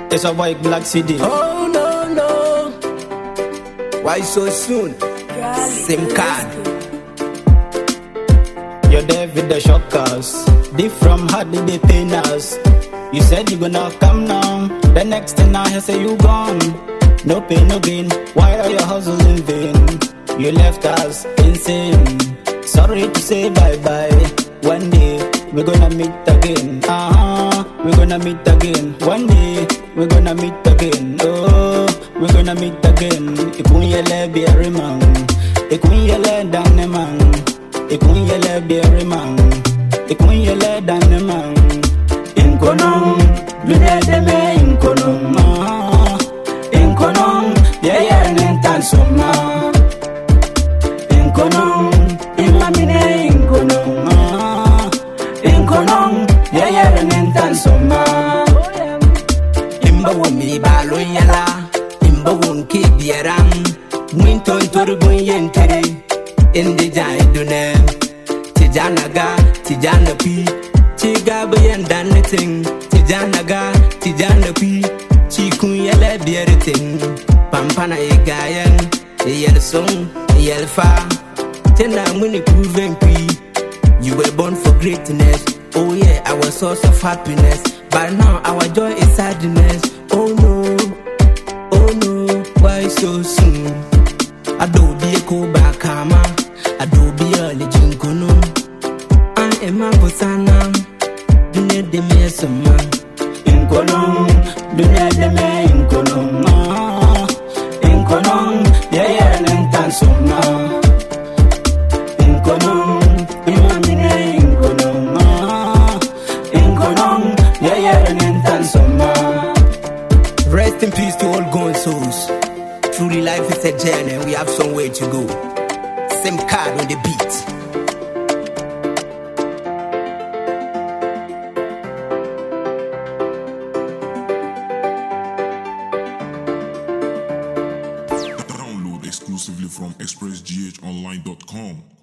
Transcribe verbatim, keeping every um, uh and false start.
It's a white black C D. Oh no no, why so soon? Same card. You're there with the shockers. Deep from heart did they pain us. You said you gonna come now. The next thing I hear say you gone. No pain, no gain. Why are your hustles in vain? You left us insane. Sorry to say bye bye. One day we're gonna meet again. Uh-huh. We're gonna meet again. One day we're gonna meet again. Oh, we're gonna meet again. Ikunyele biari man. Ikunyele dane man. Ikunyele biari man. Ikunyele dane man. Inkonom, dunia deme inkonom. Ah, inkonom, yeah yeah nentansoma. Inkonom, imamine inkonom. Ah, inkonom, yeah yeah nentansoma. Imba wumi balo yala, imba wunki bieram. Winton torgun yentere, indi jai dune. Tijana ga, tijana pi. Chiga bayan dane ting. Tijana ga, tijana pi. Chikun yele biere ting. Pampana ye gayen, ye yel song, ye yel fa. Tena muni proven pi. You were born for greatness. Oh yeah, our source of happiness. But now our joy is sadness. Oh no, oh no, why so soon? Adobe Koba Kama, Adobe Legend Kono. I am a Posana, Dunia de Mesama. Inkonom, dunia deme inkonom. Ah, inkonom, yeah yeah nentansoma. Inkonom, imamine inkonom. Ah, inkonom, yeah yeah nentansoma. Rest in peace to all gone souls. Truly life is a journey and we have somewhere to go. Same card on the beat. Download exclusively from express g h online dot com.